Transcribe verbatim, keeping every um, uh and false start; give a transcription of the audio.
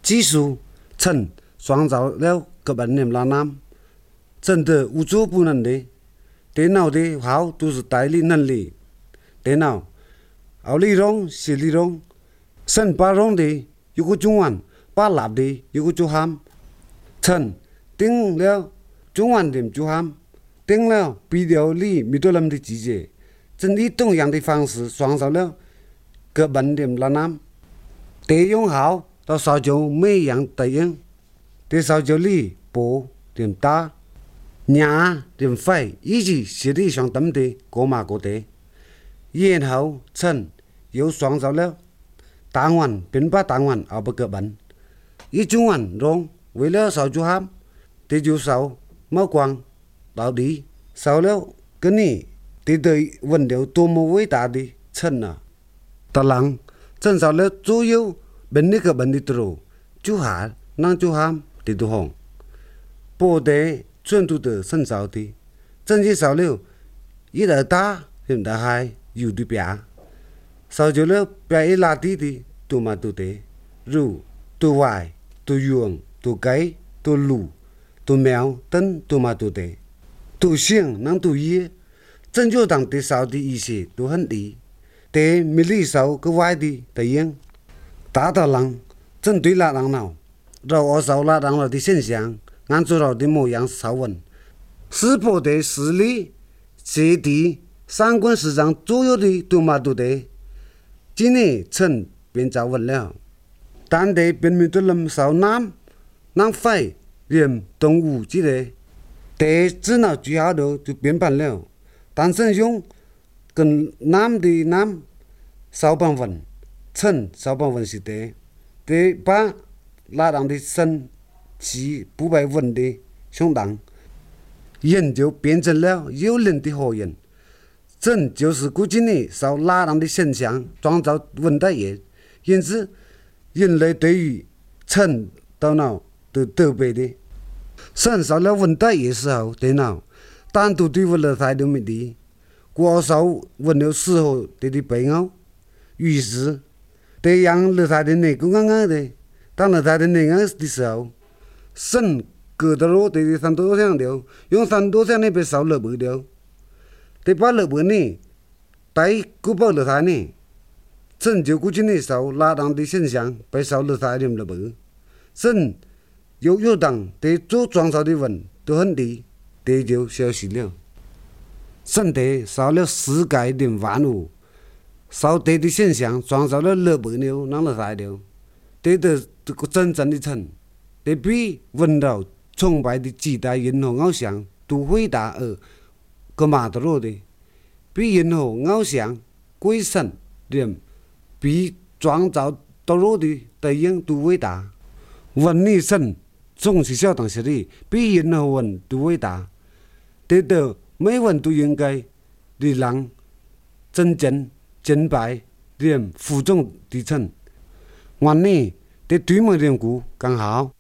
技术称创造了各本念拉南，真的无所不能的。电脑的好都是代理能力，电脑奥理论是理论，神把容的有个中文，把立的有个就喊，称定了中文的就喊，定了比较里米多人的季节，真以同样的方式创造了各本的拉南，得用好到烧酒每样对应，得烧酒里薄点大。伢点肺以及实力相等的各码各地，然后称又创造了单元并把单元而不各本，一中文中为了烧酒ham，这就烧毛光到底烧了跟你这对文流多么伟大的称啊！当然，真烧了左右本的各本的头，就下那就ham的都红，不得。全都的生烧的，真是烧了，一大大，一大海，有的别，烧就了别一拉地的，都嘛都得，如都歪，都圆，都改，都路，都苗等都嘛都得，都行能都业，真就当的烧的意思都很低，得没里烧个歪的得应，大到人真对拉人闹，让我烧拉人了的现象。按做到的模样烧稳，是否的实力、接地、三观市场左右的都嘛都得，今年称变早稳了，但得变面对人烧南、南肺、人动物之类，得只那最好的就变办了，但是用跟南的南烧办稳，称烧办稳是得，得把拉人的身。其不被稳的相当，人就变成了有人的活人，这就是古今的烧拉人的现象创造稳代业，因此人类对于称头脑都特别的，生烧了稳代业时候电脑单独对我了态度没的，过烧稳了时候的的背后，于是对让了态的那个刚刚的，当了态的那个的时候。神隔得罗得三多项了，用三多项呢被烧了不了，得把了不呢，带古堡了他呢，真就估计呢烧拉当的现象被烧了他点了不，神有有当得做装烧的文都很低，得就消息了，神得烧了世界的万物，烧得的现象装烧了了不了，让了他了，得的这个真正的成。得比温柔崇拜的几代人和偶像都伟大而个马德罗的，比人和偶像鬼神人比创造德罗的对应都伟大。文理神总是相当实力，比人和文都伟大。得到每文都应该的让真正敬拜人服众的称，完呢得对门人故更好。